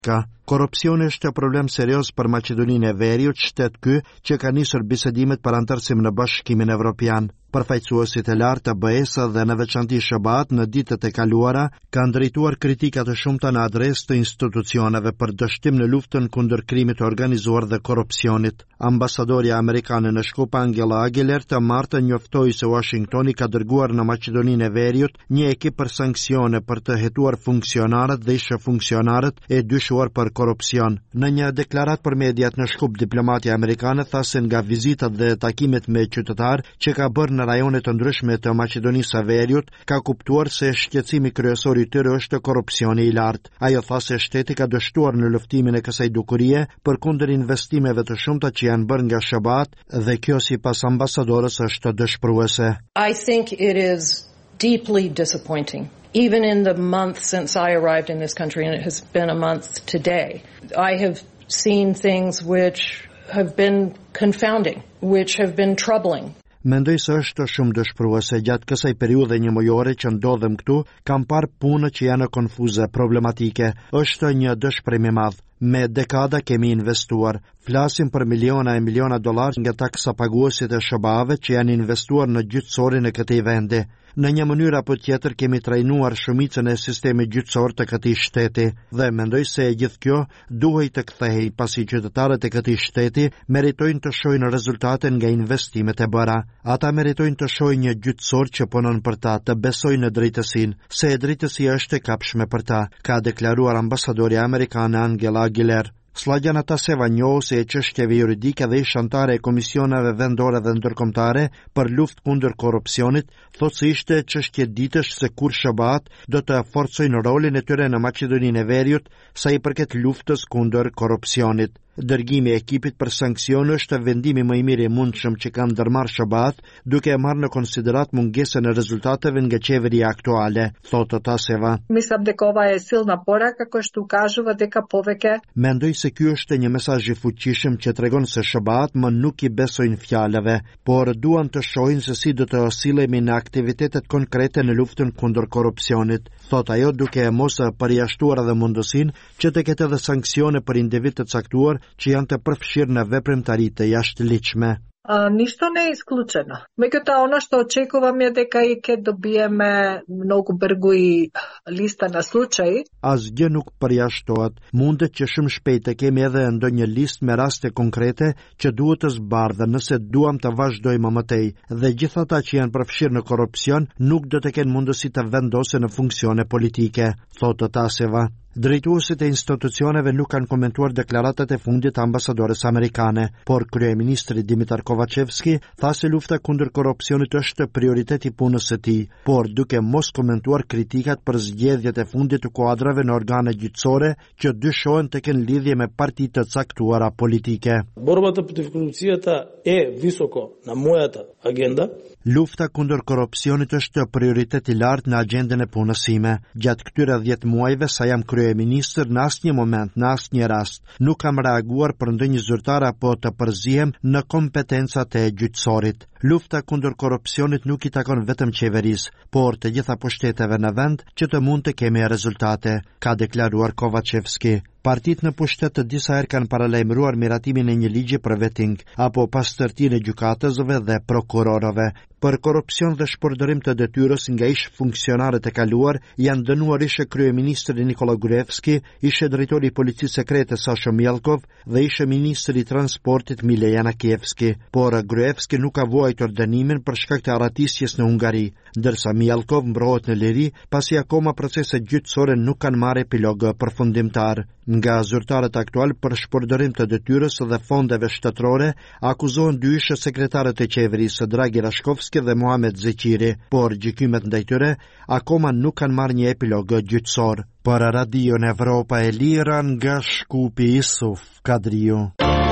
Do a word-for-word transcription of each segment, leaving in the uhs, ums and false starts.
Ka korrupsioni është problem serioz për Maqedoninë e Veriut, shtet ky që ka nisur bisedimet për antarësim në Bashkimin Evropian. Përfaqësuesit e lartë të B E S dhe në veçanti S H B A-t në ditët e kaluara kanë drejtuar kritika të shumta në adresë të institucioneve për dështim në luftën kundër krimit të organizuar dhe korrupsionit. Ambasadorja amerikane në Shkup Angela Aguilar të martën njoftoi se Washingtoni ka dërguar në Maqedoninë e Veriut një ekip për sanksione për të hetuar funksionarët dhe ish funksionarët e dyshuar për korrupsion. Në një deklarat për mediat në Shkup, diplomatja amerikane tha se nga vizitat dhe takimet me qytetar që ka bërë në rajone të ndryshme të Maqedonisë së Veriut, ka kuptuar se shqetësimi kryesor i tyre është korrupsioni i lartë. Ajo tha se shteti ka dështuar në luftimin e kësaj dukurie përkundër investimeve të shumta që janë bërë nga S H B A-t dhe kjo sipas ambasadorës është dëshpëruese. I think it is deeply disappointing. Even in the month since I arrived in this country, and it has been a month today, I have seen things which have been confounding, which have been troubling. Mendoj se është shumë dëshpëruese. Gjatë kësaj periudhe një mujore që ndodhem këtu, kam parë punë që janë konfuze, problematike. Është një dëshpërim i madh. Me dekada kemi investuar. Flasim për miliona e miliona dollar nga taksa paguesit e S H B A-ve që janë investuar në gjyqësorin e këtij vendi. Në një mënyrë apo tjetër kemi trajnuar shumicën e sistemit gjyqësor të këtij shteti dhe mendoj se gjithë kjo duhej të kthehej pasi qytetarët e këtij shteti meritojnë të shohin rezultate nga investimet e bëra. Ata meritojnë të shohin një gjyqësor që punon për ta, të besojnë në drejtësinë, se drejtësia është e kapshme për ta, ka deklaruar ambasadorja amerikane Angela Aguilar. Slagjana Taseva njohu se e çështjeve juridike dhe ish antare e komisioneve vendore dhe ndërkombëtare për luftë kundër korrupsionit, thotë se ishte çështje ditësh se kur S H B A-t do të forcojnë rolin e tyre në Maqedoninë e Veriut sa i përket luftës kundër korrupsionit. Dërgimi e ekipit për sanksione është vendimi më i mirë i mundshëm që kanë ndërmarrë S H B A-t, duke marrë në konsiderat mungesën e rezultateve nga qeveria aktuale, thotë Taseva. Mislim дека ова е силна порака која што укажува дека повеќе. Mendoj se ky është një mesazh i fuqishëm që tregon se S H B A-t më nuk i besojnë fjalëve, por duan të shohin se si do të sillemi në aktivitetet konkrete në luftën kundër korrupsionit, thotë ajo duke mos përjashtuar edhe mundësinë që të ketë edhe sanksione për individ të caktuar që janë të përfshirë në veprimtari të jashtëligjshme. Uh, ништо не е исклучено. Меѓутоа, она што очекувам е дека и ќе добиеме многу брзо и листа на случаи. Asgjë nuk përjashtohet. Mundet që shumë shpejt të kemi edhe ndonjë listë me raste konkrete që duhet të zbardhen nëse duam të vazhdojmë më tej, dhe gjithë ata që janë përfshirë në korrupsion nuk do të kenë mundësi të vendosen në funksione politike, thotë Taseva. Drejtuesit e institucioneve nuk kanë komentuar deklaratat e fundit të ambasadores amerikane, por kryeministri Dimitar Kovacevski tha se lufta kundër korrupsionit është prioritet i punës së tij, por duke mos komentuar kritikat për zgjedhjet e fundit të kuadrave në organe gjyqësore që dyshohen të kenë lidhje me parti të caktuara politike. Борбата против корупцијата е високо на мојата агенда. Lufta kundër korrupsionit është prioritet i lartë në agjendën e punës sime. Gjatë këtyre dhjetë muajve sa jam kryeministër, në asnjë moment, në asnjë rast, nuk kam reaguar për ndonjë zyrtar apo të përzihem në kompetencat e gjyqësorit. Lufta kundër korrupsionit nuk i takon vetëm qeverisë, por të gjitha pushteteve në vend që të mund të kemi rezultate, ka deklaruar Kovacevski. Partit në pushtet të disa herë kanë paralajmëruar miratimin e një ligji për vetting apo pastërtinë e gjykatësve dhe prokurorëve. Për korrupsion dhe shpërdorim të detyrës nga ish funksionarët e kaluar janë dënuar ishe kryeministri Nikola Gruevski, ishe drejtori i policisë sekrete Sasha Mielkov dhe ishe ministri i transportit Mile Janakievski, por Gruevski nuk ka vuajtur dënimin për shkak të arratisjes në Hungari, ndërsa Mielkov mbrohet në liri pasi akoma proceset gjyqësore nuk kanë marrë epilog përfundimtar. Nga zyrtarët aktual për shpërdorim të detyrës dhe fondeve shtetërore akuzohen dy ishe sekretarët e qeverisë, Dragi Rashkovski dhe Muhamet Zeqiri, por gjykimet ndaj tyre akoma nuk kanë marrë një epilog gjyqësor. Për Radion Evropa e Lira nga Shkupi, Isuf Kadriu.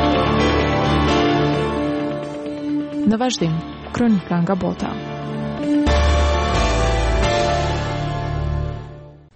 Në vazhdim, kronika nga bota.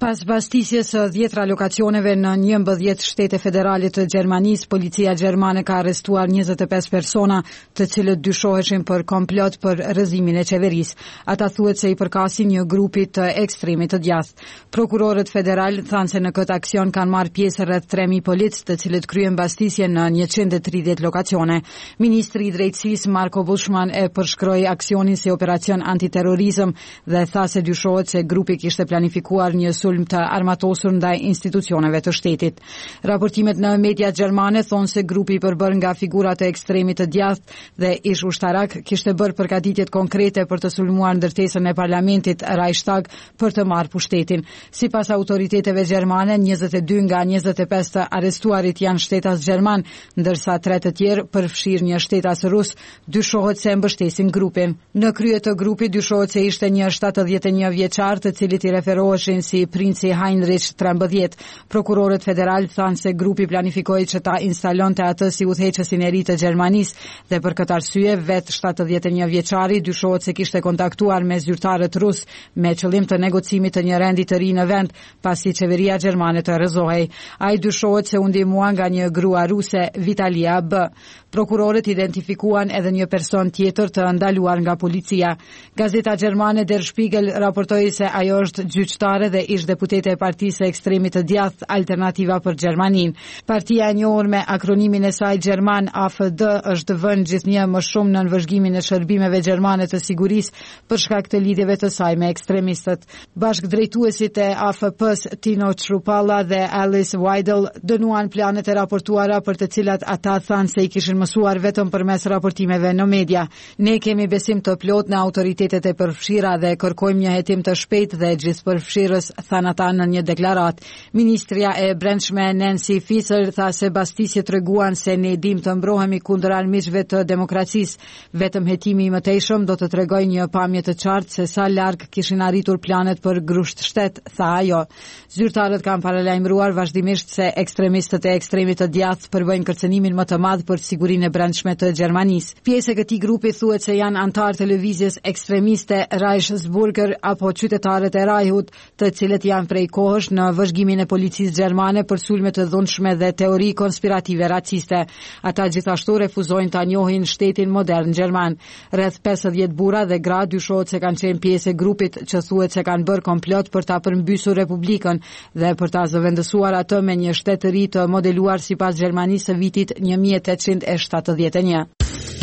Pas mbastisjes së dhjetra lokacioneve në njëmbëdhjetë shtete federale të Gjermanisë, policia gjermane ka arrestuar njëzet e pesë persona, të cilët dyshoheshin për komplot për rrëzimin e qeverisë. Ata thuhet se i përkasin një grupi të ekstremit të djathtë. Prokurorët federal thanë se në këtë aksion kanë marrë pjesë rreth tre mijë polic, të cilët kryen mbastisje në njëqind e tridhjetë lokacione. Ministri i Drejtësisë Marco Buschmann e përshkroi aksionin si operacion antiterrorizëm dhe tha se dyshohet se grupi kishte planifikuar një sulm të armatosur ndaj institucioneve të shtetit. Raportimet në mediat gjermane thonë se grupi i përbër nga figura të ekstremit të djathtë dhe ish ushtarak kishte bërë përgatitjet konkrete për të sulmuar ndërtesën e parlamentit Reichstag për të marrë pushtetin. Sipas autoriteteve gjermane, njëzet e dy nga njëzet e pesë të arrestuarit janë shtetas gjerman, ndërsa tre të tjerë, përfshirë një shtetas rus, dyshohet se mbështesin grupin. Në krye të grupit dyshohet se ishte një shtatëdhjetë e një vjeçar, të cilit i referoheshin si Princi Heinrich trembëdhjetë. Prokurorët federal thanë se grupi planifikoi që ta instalonte atë si udhëheqësin e ri të Gjermanisë dhe për këtë arsye vetë shtatëdhjetë e një vjeçari dyshohet se kishte kontaktuar me zyrtarët rus me qëllim të negocimit të një rendi të ri në vend, pasi qeveria gjermane të rrëzohej. Ai dyshohet se u ndihmua nga një grua ruse, Vitalia B. Prokurorët identifikuan edhe një person tjetër të ndaluar nga policia. Gazeta gjermane Der Spiegel raportoi se ajo është gjyqtare dhe ish deputete e partisë ekstremit të djathtë Alternativa për Gjermaninë. Partia e njohur me akronimin e saj gjerman A F D është vënë gjithnjë më shumë në nënvëzhgimin e shërbimeve gjermane të sigurisë për shkak të lidhjeve të saj me ekstremistët. Bashkëdrejtuesit e A F P-s Tino Chrupalla dhe Alice Weidel dënuan planet e raportuara për të cilat ata thanë se i kishin mësuar vetëm përmes raportimeve në media. Ne kemi besim të plot në autoritetet e përfshira dhe kërkojmë një hetim të shpejtë dhe gjithëpërfshirës, thanë ata në një deklarat. Ministria e Brendshme Nancy Faeser tha se mbastisjet treguan se ne dim të mbrohemi kundër armiqve të demokracisë. Vetëm hetimi i mëtejshëm do të tregojë një pamje të qartë se sa larg kishin arritur planet për grusht shtet, tha ajo. Zyrtarët kanë paralajmëruar vazhdimisht se ekstremistët e ekstremit të djathtë përbëjnë kërcënimin më të madh për sigurinë e brendshme të Gjermanisë. Pjesë e këtij grupi thuhet se janë antar të lëvizjes ekstremiste Reichsbürger apo qytetarët e Reichut, të cilët janë prej kohësh në vëzhgimin e policisë gjermane për sulme të dhunshme dhe teori konspirative raciste. Ata gjithashtu refuzojnë ta njohin shtetin modern gjerman. Rreth pesëdhjetë burra dhe gra dyshohet se kanë qenë pjesë e grupit që thuhet se kanë bërë komplot për ta përmbysur Republikën dhe për ta zëvendësuar atë me një shtet të ri të modeluar sipas Gjermanisë së vitit një mijë e tetëqind e shtatëdhjetë e një.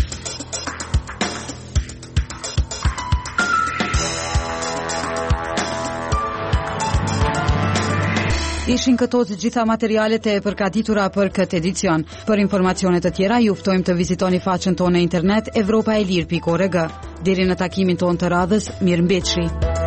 Ishin këto të gjitha materialet e përgatitura për këtë edicion. Për informacione të tjera ju ftojmë të vizitoni faqen tonë në internet evropaelir pikë org. Deri në takimin tonë të radhës, mirëmbëjtje.